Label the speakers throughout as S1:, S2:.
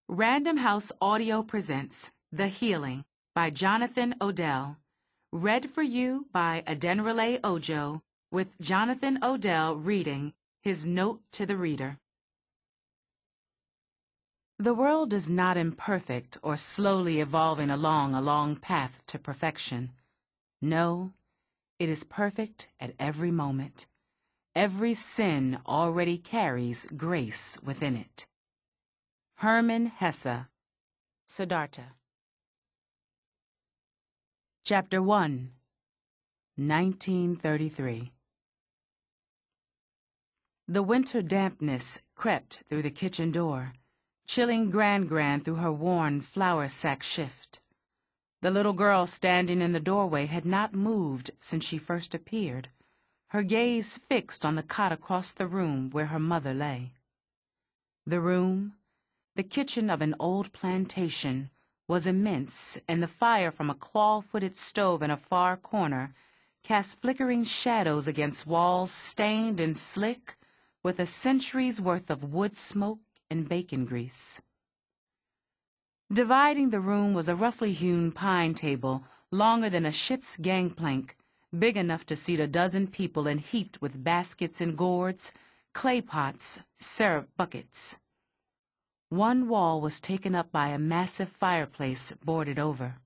S1: Random House Audio presents The Healing by Jonathan Odell. Read for you by Adenrele Ojo, with Jonathan Odell reading his note to the reader. The world is not imperfect or slowly evolving along a long path to perfection. No, it is perfect at every moment. Every sin already carries grace within it. Hermann Hesse, Siddhartha. Chapter 1, 1933. The winter dampness crept through the kitchen door, chilling Gran through her worn flour sack shift. The little girl standing in the doorway had not moved since she first appeared, her gaze fixed on the cot across the room where her mother lay. The room, the kitchen of an old plantation, was immense, and the fire from a claw-footed stove in a far corner cast flickering shadows against walls stained and slick with a century's worth of wood smoke and bacon grease. Dividing the room was a roughly hewn pine table, longer than a ship's gangplank, big enough to seat a dozen people and heaped with baskets and gourds, clay pots, syrup buckets. One wall was taken up by a massive fireplace boarded over.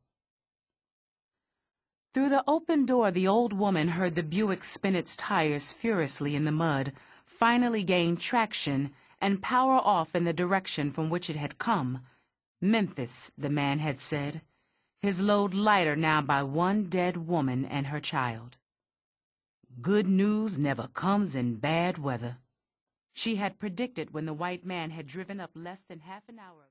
S1: Through the open door the old woman heard the Buick spin its tires furiously in the mud, finally gain traction, and power off in the direction from which it had come. Memphis, the man had said, his load lighter now by one dead woman and her child. Good news never comes in bad weather, she had predicted when the white man had driven up less than half an hour ago.